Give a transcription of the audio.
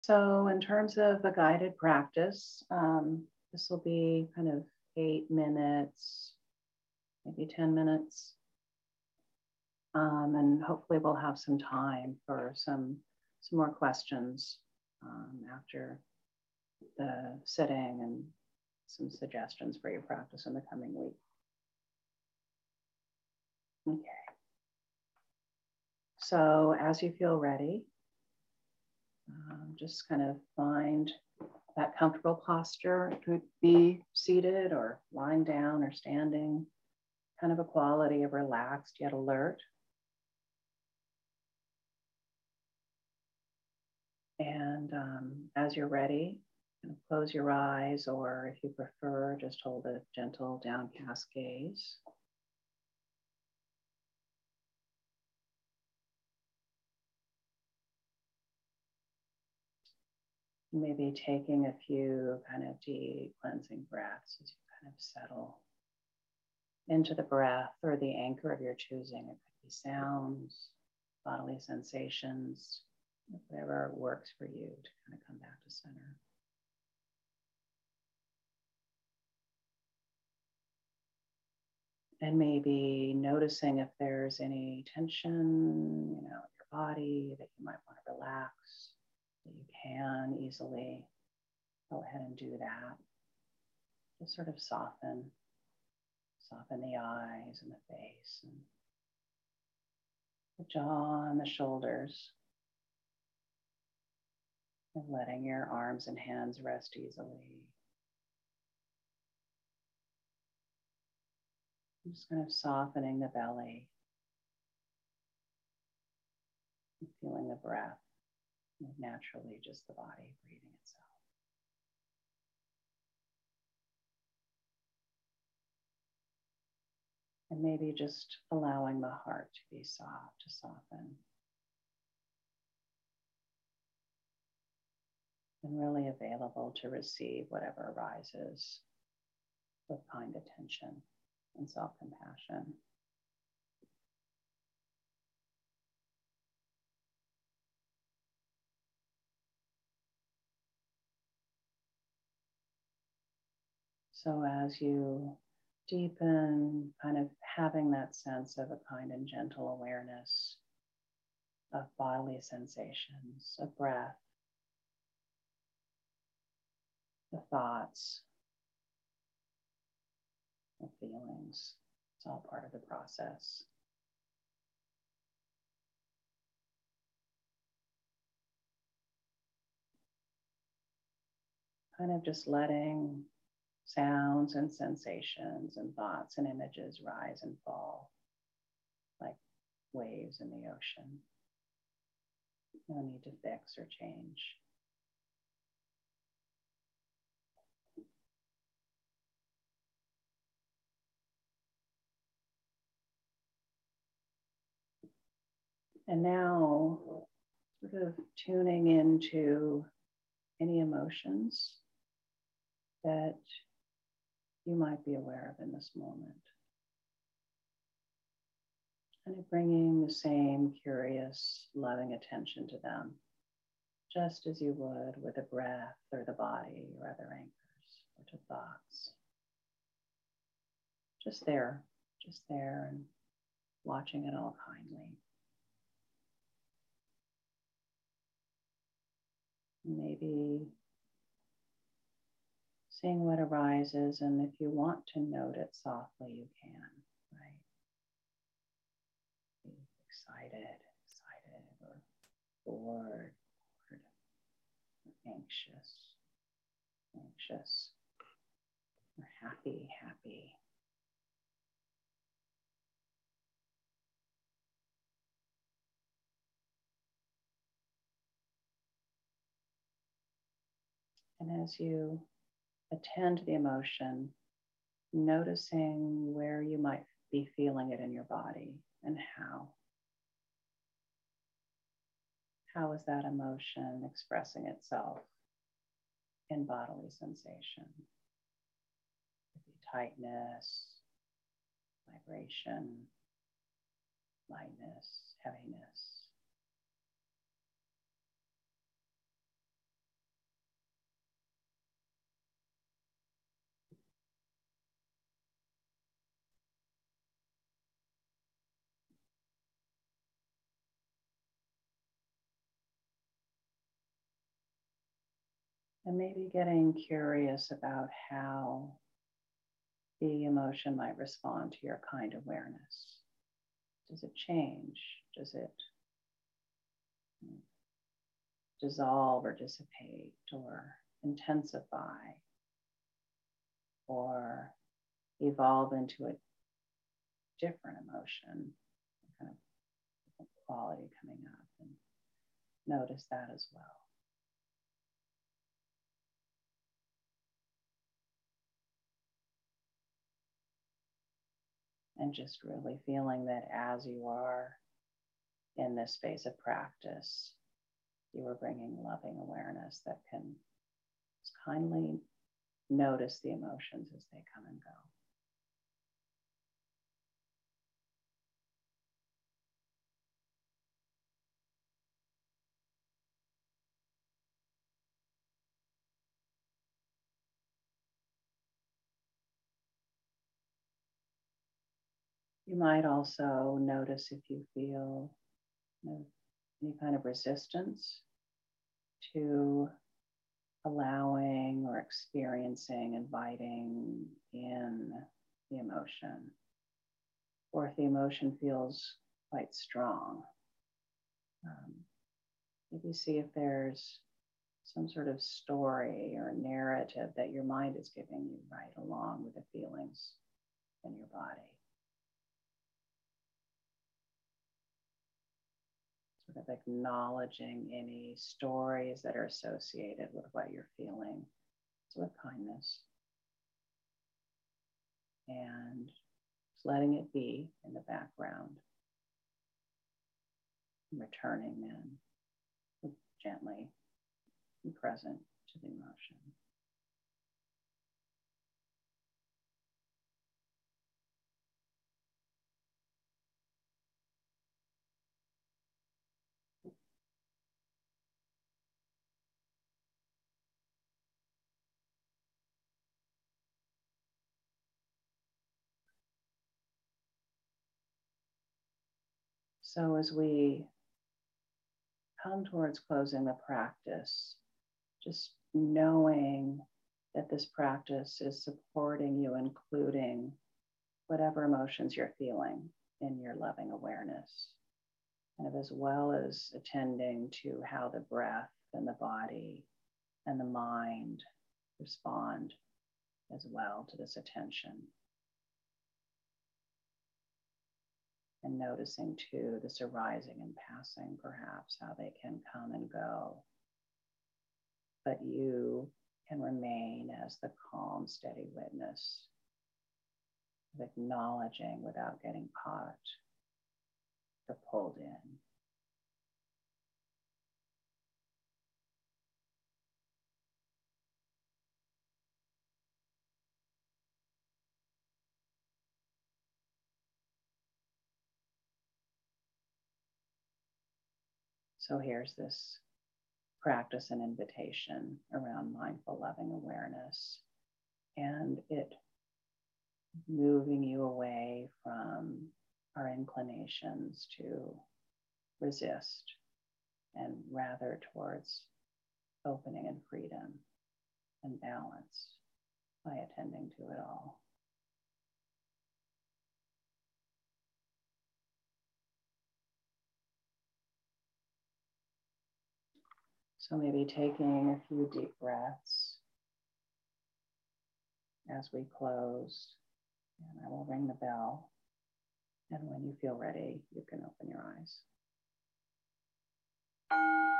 So, in terms of a guided practice, this will be kind of 8 minutes, maybe 10 minutes. And hopefully, we'll have some time for some more questions after the sitting and some suggestions for your practice in the coming week. Okay. So, as you feel ready, just kind of find that comfortable posture. It could be seated or lying down or standing, kind of a quality of relaxed yet alert. And as you're ready, kind of close your eyes, or if you prefer, just hold a gentle downcast gaze. Maybe taking a few kind of deep cleansing breaths as you kind of settle into the breath or the anchor of your choosing. It could be sounds, bodily sensations, whatever works for you to kind of come back to center. And maybe noticing if there's any tension, in your body that you might want to relax, that you can easily go ahead and do that. Just sort of soften the eyes and the face and the jaw and the shoulders. And letting your arms and hands rest easily. I'm just kind of softening the belly. And feeling the breath. And naturally, just the body breathing itself. And maybe just allowing the heart to be soft, to soften. And really available to receive whatever arises with kind attention and self-compassion. So as you deepen, kind of having that sense of a kind and gentle awareness of bodily sensations, of breath, the thoughts, the feelings. It's all part of the process. Kind of just letting sounds and sensations and thoughts and images rise and fall like waves in the ocean. No need to fix or change. And now, sort of tuning into any emotions that you might be aware of in this moment. Kind of bringing the same curious, loving attention to them, just as you would with the breath or the body or other anchors or to thoughts. Just there and watching it all kindly. Maybe seeing what arises, and if you want to note it softly, you can, right? Be excited, or bored, or anxious, or happy. And as you attend to the emotion, noticing where you might be feeling it in your body and how. How is that emotion expressing itself in bodily sensation? Could be tightness, vibration, lightness, heaviness. And maybe getting curious about how the emotion might respond to your kind awareness. Does it change? Does it dissolve or dissipate or intensify or evolve into a different emotion, kind of different quality coming up? And notice that as well. And just really feeling that as you are in this space of practice, you are bringing loving awareness that can just kindly notice the emotions as they come and go. You might also notice if you feel any kind of resistance to allowing or experiencing, inviting in the emotion, or if the emotion feels quite strong. Maybe see if there's some sort of story or narrative that your mind is giving you right along with the feelings in your body. Sort of acknowledging any stories that are associated with what you're feeling with kindness. And just letting it be in the background. Returning then gently and present to the emotion. So as we come towards closing the practice, just knowing that this practice is supporting you, including whatever emotions you're feeling in your loving awareness, kind of as well as attending to how the breath and the body and the mind respond as well to this attention. And noticing too this arising and passing, perhaps how they can come and go. But you can remain as the calm, steady witness of acknowledging without getting caught or pulled in. So here's this practice and invitation around mindful loving awareness, and it moving you away from our inclinations to resist and rather towards opening and freedom and balance by attending to it all. So maybe taking a few deep breaths as we close, and I will ring the bell. And when you feel ready, you can open your eyes.